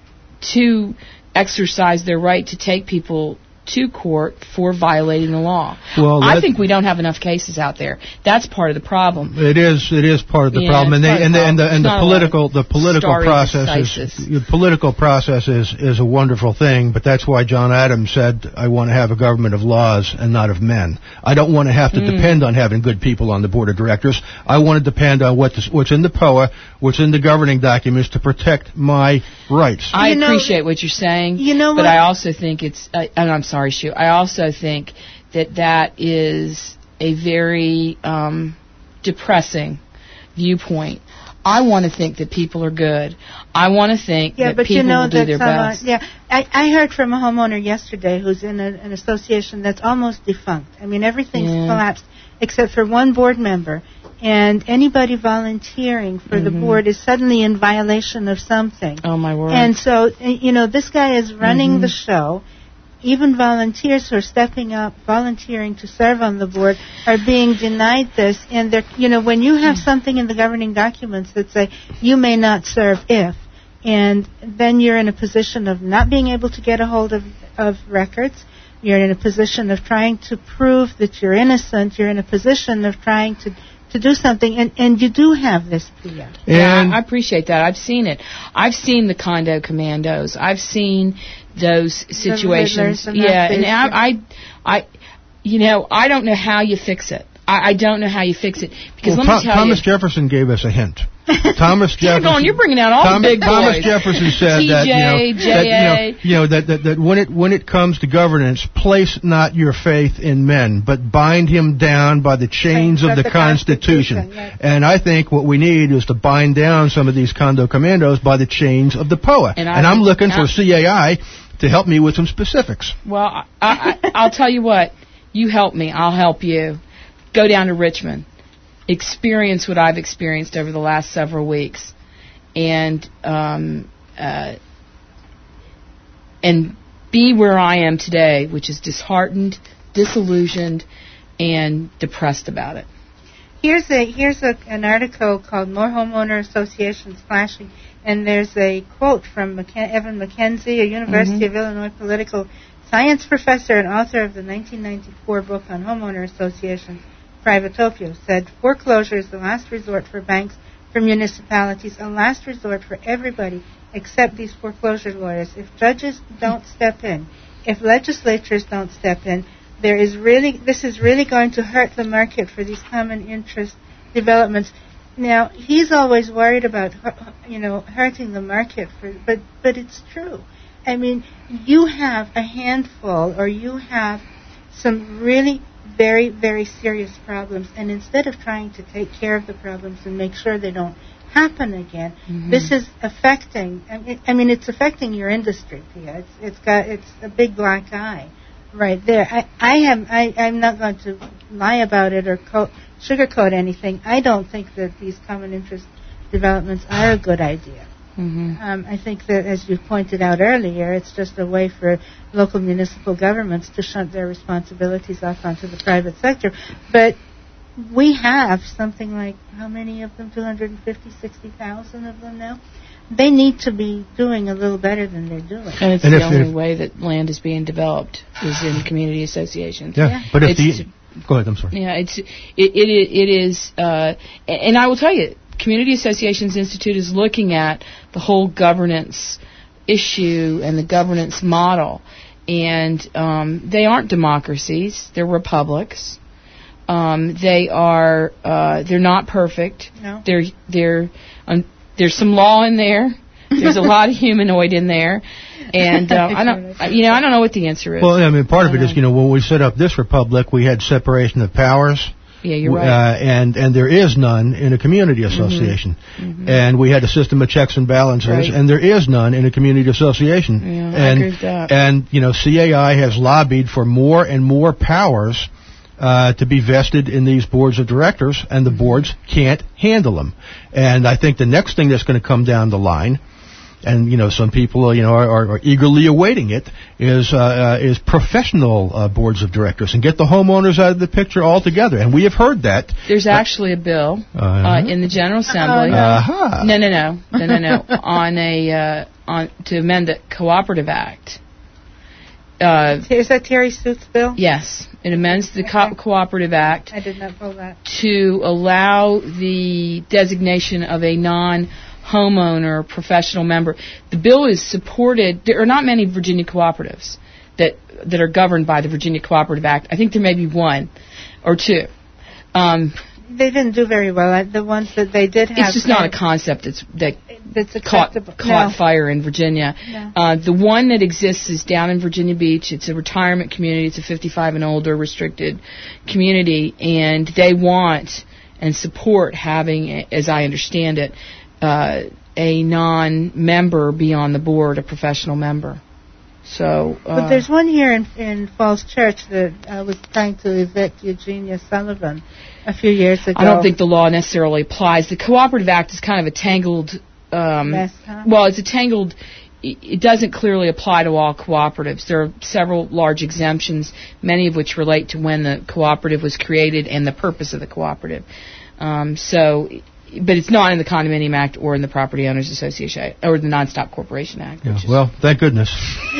to exercise their right to take people to court for violating the law. Well, I think we don't have enough cases out there. That's part of the problem. It is. It is part of the Yeah, problem, and, it's they, and, the, and the and the Not political the political stare process decisis. is the political process is is a wonderful thing. But that's why John Adams said, "I want to have a government of laws and not of men. I don't want to have to Mm. depend on having good people on the board of directors. I want to depend on what this, what's in the P O A, what's in the governing documents to protect my rights." I You know- appreciate what you're saying, You know but what? I also think it's, uh, and I'm sorry, Shu, I also think that that is a very um, depressing viewpoint. I want to think that people are good. I want to think Yeah, that but people you know will do that their some, uh, best. yeah, I, I heard from a homeowner yesterday who's in a, an association that's almost defunct. I mean, everything's Yeah. collapsed except for one board member, and anybody volunteering for the Mhm. board is suddenly in violation of something. Oh, my word. And so, uh, you know, this guy is running Mhm. the show. Even volunteers who are stepping up, volunteering to serve on the board, are being denied this. And they're, you know, when you have something in the governing documents that say you may not serve if, and then you're in a position of not being able to get a hold of, of records. You're in a position of trying to prove that you're innocent. You're in a position of trying to to do something, and, and you do have this P O. Yeah, And I, I appreciate that. I've seen it. I've seen the condo commandos. I've seen those situations. Riddlers and Yeah, that and thing. I, I, I, you know, I don't know how you fix it. I, I don't know how you fix it because well, let Tho- me tell Thomas you. Jefferson gave us a hint. Thomas You're Jefferson. going. You're bringing out all Thomas, the big Thomas boys. Jefferson said that you know, T J, that, J you A. know, you know that, that that when it when it comes to governance, place not your faith in men, but bind him down by the chains of By the, the Constitution. Constitution, yes. And I think what we need is to bind down some of these condo commandos by the chains of the P O A. And I And I'm think- looking for I- C A I to help me with some specifics. Well, I, I, I'll tell you what. You help me. I'll help you. Go down to Richmond. Experience what I've experienced over the last several weeks, and um, uh, and be where I am today, which is disheartened, disillusioned, and depressed about it. Here's a here's a, an article called "More Homeowner Associations Clashing," and there's a quote from McK- Evan McKenzie, a University Mhm. of Illinois political science professor and author of the nineteen ninety-four book on homeowner associations, Privatopia, said, "Foreclosure is the last resort for banks, for municipalities, a last resort for everybody except these foreclosure lawyers. If judges don't step in, if legislatures don't step in, there is really this is really going to hurt the market for these common interest developments." Now, he's always worried about, you know, hurting the market, for, but but it's true. I mean, you have a handful, or you have some really very, very serious problems, and instead of trying to take care of the problems and make sure they don't happen again, mm-hmm. this is affecting, I mean, I mean, it's affecting your industry, Pia. It's, it's got, it's a big black eye right there. I, I am, I, I'm not going to lie about it or co- sugarcoat anything. I don't think that these common interest developments are a good idea. Mm-hmm. Um, I think that, as you pointed out earlier, it's just a way for local municipal governments to shunt their responsibilities off onto the private sector. But we have something like, how many of them? two hundred fifty, sixty thousand of them now? They need to be doing a little better than they're doing. And it's and the if, only if, way that land is being developed is in community associations. Yeah, yeah. but if it's, the... Go ahead, I'm sorry. Yeah, it's, it, it, it is, uh, and I will tell you, Community Associations Institute is looking at the whole governance issue and the governance model. And um, they aren't democracies. They're republics. Um, they are, uh, they're not perfect. No. They're, they're, um, there's some law in there. There's a lot of humanoid in there. And uh, I don't, you know, I don't know what the answer is. Well, I mean, part of it is, you know, when we set up this republic, we had separation of powers. Yeah, you're right. Uh, and, and there is none in a community association. Mm-hmm. And we had a system of checks and balances, right. and there is none in a community association. Yeah, and, I agree with that. And, you know, C A I has lobbied for more and more powers uh, to be vested in these boards of directors, and the boards can't handle them. And I think the next thing that's going to come down the line, and, you know, some people, you know, are, are, are eagerly awaiting it, is uh, uh, is professional uh, boards of directors, and get the homeowners out of the picture altogether. And we have heard that. There's uh, actually a bill uh, uh, in the General Assembly. Uh-huh. No, no, no, no, no, no. on a uh, on to amend the Cooperative Act. Uh, is that Terry Suit's bill? Yes, it amends the Co- Cooperative Act. I did not pull that. To allow the designation of a non homeowner, professional member. The bill is supported. There are not many Virginia cooperatives that that are governed by the Virginia Cooperative Act. I think there may be one or two. Um, they didn't do very well. The ones that they did have. It's just not a concept that's that that's caught, caught no. fire in Virginia. No. Uh, the one that exists is down in Virginia Beach. It's a retirement community. It's a fifty-five and older restricted community, and they want and support having, as I understand it, Uh, a non-member be on the board, a professional member. So, uh, but there's one here in, in Falls Church that uh, was trying to evict Eugenia Sullivan a few years ago. I don't think the law necessarily applies. The Cooperative Act is kind of a tangled. Um, mess, huh? Well, it's a tangled. It doesn't clearly apply to all cooperatives. There are several large exemptions, many of which relate to when the cooperative was created and the purpose of the cooperative. Um, so. But it's not in the Condominium Act or in the Property Owners Association or the Non-Stop Corporation Act. Yeah, well, thank goodness.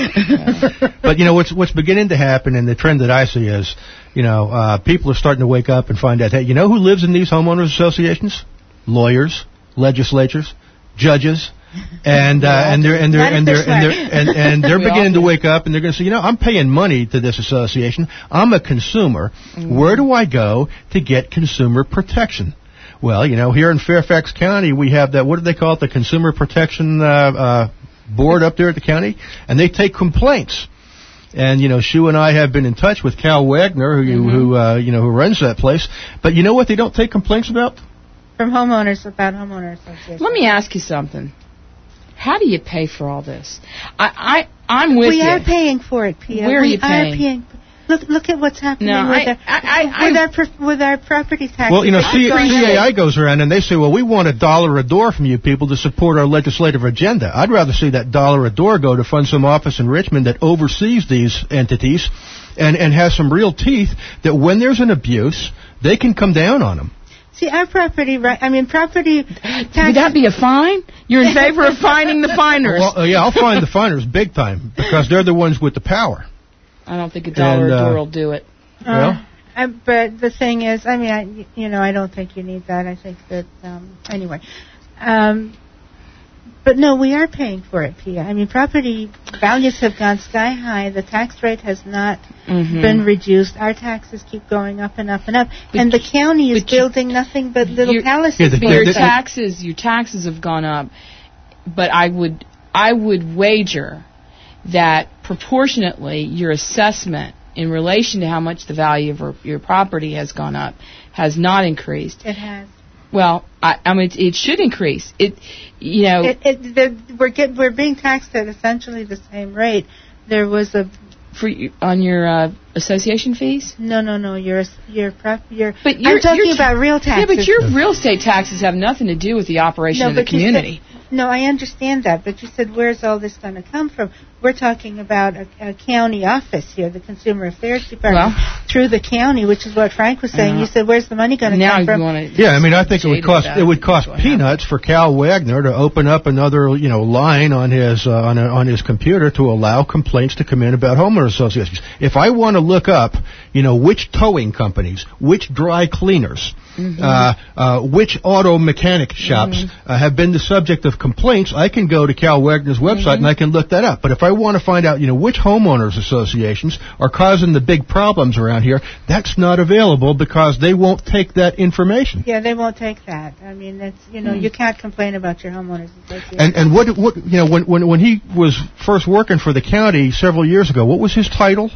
uh, but, you know, what's what's beginning to happen, and the trend that I see is, you know, uh, people are starting to wake up and find out, hey, you know who lives in these homeowners associations? Lawyers, legislatures, judges. And uh, and they're and they're and they're and they're and, and they're beginning to wake up, and they're going to say, you know, I'm paying money to this association. I'm a consumer. Mm-hmm. Where do I go to get consumer protection? Well, you know, here in Fairfax County, we have that, what do they call it, the Consumer Protection uh, uh, Board up there at the county, and they take complaints. And, you know, Sue and I have been in touch with Cal Wagner, who, mm-hmm. who uh, you know, who runs that place. But you know what they don't take complaints about? From homeowners, about homeowner associations. Let me ask you something. How do you pay for all this? I, I, I'm with we you. We are paying for it, Pia. Where are we you paying? Are paying Look, look at what's happening no, with, I, our, I, I, with, our, pro- with our property taxes. Well, you know, C A I goes around and they say, well, we want a dollar a door from you people to support our legislative agenda. I'd rather see that dollar a door go to fund some office in Richmond that oversees these entities and, and has some real teeth that when there's an abuse, they can come down on them. See, our property, right? I mean, property taxes. Would that be a fine? You're in favor of fining the finers? Well, uh, yeah, I'll fine the finers big time because they're the ones with the power. I don't think a dollar and, uh, a door will do it. Uh, uh, but the thing is, I mean, I, you know, I don't think you need that. I think that, um, anyway. Um, But no, we are paying for it, Pia. I mean, property values have gone sky high. The tax rate has not mm-hmm. been reduced. Our taxes keep going up and up and up. But and the county is building you, nothing but little palaces. Yeah, the, the, your the, taxes, your taxes have gone up. But I would, I would wager that proportionately your assessment in relation to how much the value of your property has gone up has not increased. It has. Well, I, I mean, it, it should increase. It, you know, it, it, the, we're get, we're being taxed at essentially the same rate. There was a for on your uh, association fees. No, no, no. Your your prop your. But you're, I'm talking you're, about real taxes. Yeah, but your real estate taxes have nothing to do with the operation no, of the community. Said, no, I understand that, but you said, where's all this going to come from? We're talking about a, a county office here, the Consumer Affairs Department, well, through the county, which is what Frank was saying. Uh, you said, where's the money going to come from? Yeah, I mean, I think it would cost it would cost peanuts for Cal Wagner to open up another, you know, line on his uh, on a, on his computer to allow complaints to come in about homeowner associations. If I want to look up, you know, which towing companies, which dry cleaners, mm-hmm. uh, uh, which auto mechanic shops mm-hmm. uh, have been the subject of complaints, I can go to Cal Wagner's website mm-hmm. and I can look that up. But if I want to find out, you know, which homeowners associations are causing the big problems around here, that's not available because they won't take that information. Yeah, they won't take that. I mean, it's, you know, mm. you can't complain about your homeowners association. And and what what you know when when when he was first working for the county several years ago, what was his title?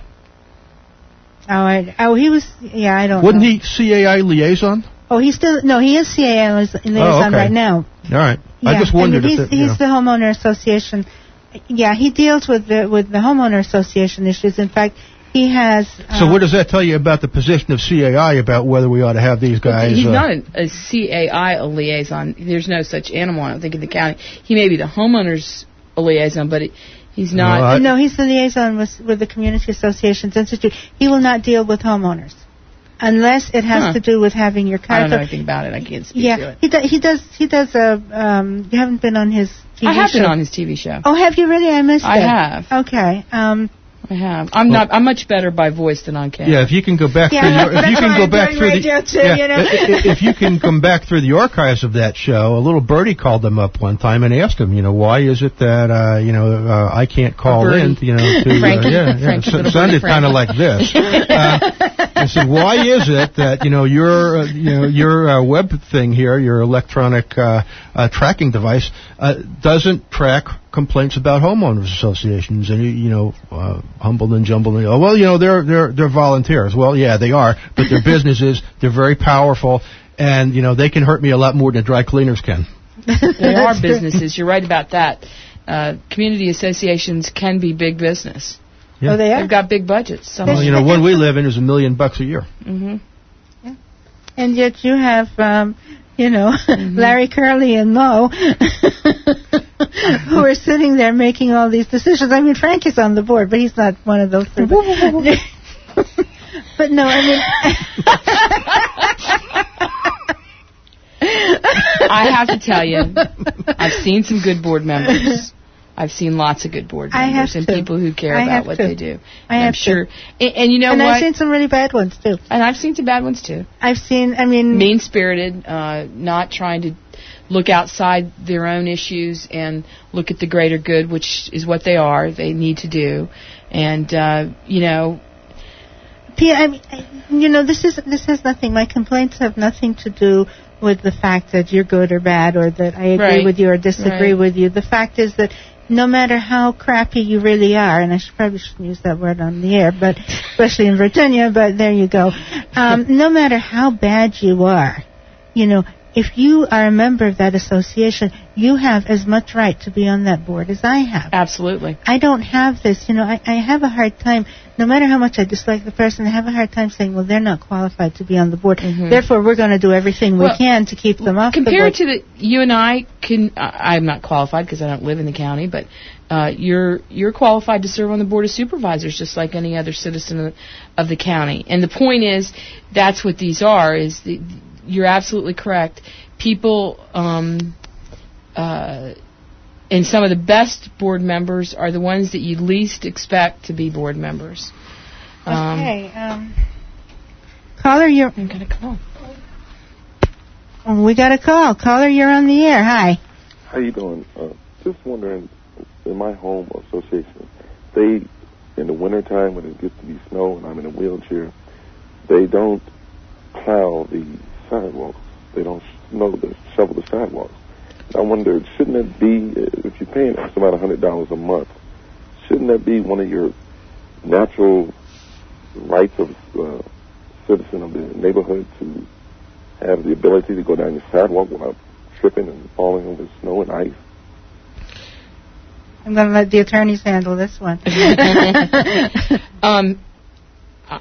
Oh, I, oh, he was. Yeah, I don't. Wasn't know. he C A I liaison? Oh, he's still no. He is C A I liaison oh, okay. right now. All right. Yeah. I just wondered I mean, he's, if the, he's know. the homeowner association. Yeah, he deals with the with the homeowner association issues. In fact, he has. Uh, so, what does that tell you about the position of C A I about whether we ought to have these guys? He's uh, not a, a C A I liaison. There's no such animal, I don't think, in the county. He may be the homeowners liaison, but it, he's not. No, I, no, he's the liaison with with the Community Associations Institute. He will not deal with homeowners. Unless it has huh. to do with having your car. I don't know anything about it. I can't speak yeah, to it. he, do, he does. He does. A. Um, you haven't been on his T V show. I have show. been on his T V show. Oh, have you really? I missed I it. I have. Okay. Um, I have. I'm well, not. I'm much better by voice than on camera. Yeah, if you can go back yeah, through, your, if you can go back through the, too, yeah, you know? if, if you can come back through the archives of that show, a little birdie called them up one time and asked him, you know, why is it that uh, you know uh, I can't call in, you know, to Frankie, uh, yeah, yeah, Frankie, it sounded kind of like this. uh, I said, why is it that you know your uh, you know your uh, web thing here, your electronic uh, uh, tracking device, uh, doesn't track complaints about homeowners associations? And you, you know, uh, humbled and jumbled. And, oh, well, you know, they're they're they're volunteers. Well, yeah, they are, but their businesses, they're very powerful, and you know, they can hurt me a lot more than dry cleaners can. They are businesses. You're right about that. Uh, community associations can be big business. Yeah. Oh, they are. They've got big budgets. Some well, you know, one we live in is a million bucks a year. Mm-hmm. Yeah. And yet you have, um, you know, mm-hmm. Larry Curley and Mo, who are sitting there making all these decisions. I mean, Frank is on the board, but he's not one of those three. But, but no, I mean... I have to tell you, I've seen some good board members. I've seen lots of good board members and to. people who care I about what to. they do. I and have I'm sure. To. And, and you know and what? And I've seen some really bad ones, too. And I've seen some bad ones, too. I've seen, I mean... Mean-spirited, uh, not trying to look outside their own issues and look at the greater good, which is what they are, they need to do. And, uh, you know... Pia, I mean, you know, this is this has nothing, my complaints have nothing to do with the fact that you're good or bad or that I agree right. with you or disagree right. with you. The fact is that no matter how crappy you really are, and I should, probably shouldn't use that word on the air, but especially in Virginia, but there you go. Um, no matter how bad you are, you know, if you are a member of that association, you have as much right to be on that board as I have. Absolutely. I don't have this, you know, I, I have a hard time, no matter how much I dislike the person, I have a hard time saying, well, they're not qualified to be on the board. Mm-hmm. Therefore, we're going to do everything we well, can to keep them off the board. Compared to the, you and I, can, uh, I'm not qualified because I don't live in the county, but uh, you're you're qualified to serve on the Board of Supervisors just like any other citizen of, of the county. And the point is, that's what these are, is the, you're absolutely correct. People, um, uh, and some of the best board members are the ones that you least expect to be board members. Um, okay. Um, caller, you're... I'm going to call. Oh, we got a call. Caller, you're on the air. Hi. How you doing? Uh, just wondering, in my home association, they, in the wintertime when it gets to be snow and I'm in a wheelchair, they don't plow the sidewalks. They don't snow the, shovel the sidewalks. I wonder, shouldn't it be, if you're paying us about one hundred dollars a month, shouldn't that be one of your natural rights of uh, citizen of the neighborhood to have the ability to go down your sidewalk without tripping and falling over snow and ice? I'm going to let the attorneys handle this one. um, uh,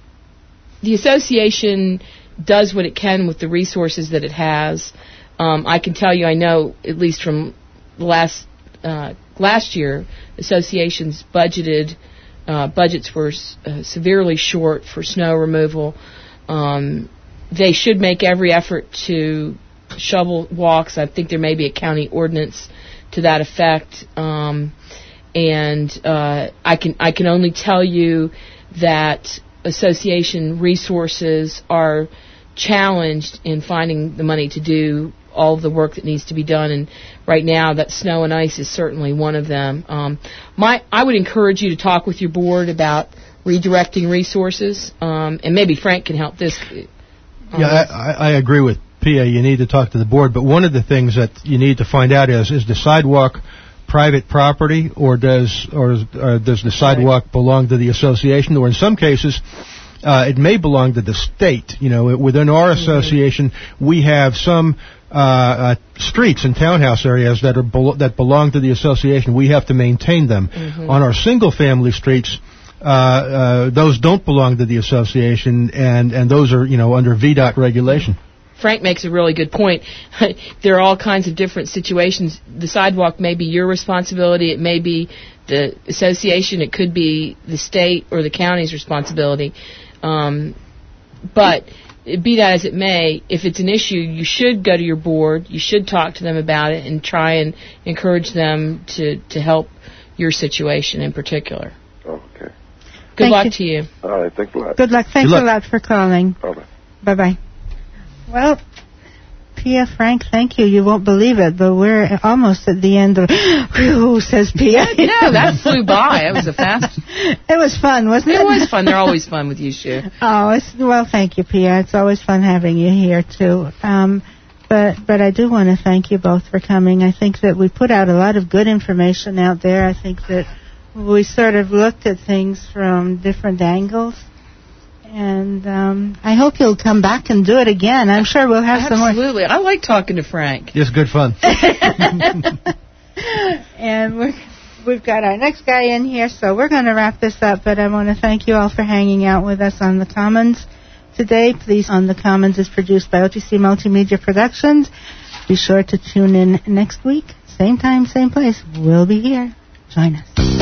the association does what it can with the resources that it has. Um, I can tell you, I know, at least from last uh, last year, associations budgeted uh, budgets were uh, severely short for snow removal. Um, they should make every effort to shovel walks. I think there may be a county ordinance to that effect. Um, and uh, I can I can only tell you that association resources are challenged in finding the money to do all of the work that needs to be done, and right now that snow and ice is certainly one of them. Um, my, I would encourage you to talk with your board about redirecting resources, um, and maybe Frank can help this. Yeah, I, I agree with Pia. You need to talk to the board, but one of the things that you need to find out is, is the sidewalk private property, or does or, or does the sidewalk belong to the association, or in some cases, Uh, it may belong to the state. You know, within our association, mm-hmm. we have some uh, uh, streets and townhouse areas that are belo- that belong to the association. We have to maintain them. Mm-hmm. On our single-family streets, uh, uh, those don't belong to the association, and, and those are, you know, under V DOT regulation. Frank makes a really good point. There are all kinds of different situations. The sidewalk may be your responsibility. It may be the association. It could be the state or the county's responsibility. Um, but be that as it may, if it's an issue, you should go to your board. You should talk to them about it and try and encourage them to, to help your situation in particular. Okay. Good Thank luck you. to you. All right. Thanks a lot. Good luck. Thanks Good luck. a lot for calling. Bye-bye. Bye-bye. Well, Pia, Frank, thank you. You won't believe it, but we're almost at the end of... Whew, says Pia. No, that flew by. It was a fast... It was fun, wasn't it? It was fun. They're always fun with you, Shu. Oh, it's, well, thank you, Pia. It's always fun having you here, too. Um, but but I do want to thank you both for coming. I think that we put out a lot of good information out there. I think that we sort of looked at things from different angles. And um, I hope you'll come back and do it again. I'm sure we'll have Absolutely. some more. Absolutely. I like talking to Frank. It's good fun. And we're, we've got our next guy in here, so we're going to wrap this up. But I want to thank you all for hanging out with us on The Commons today. Please, On The Commons is produced by O T C Multimedia Productions. Be sure to tune in next week. Same time, same place. We'll be here. Join us.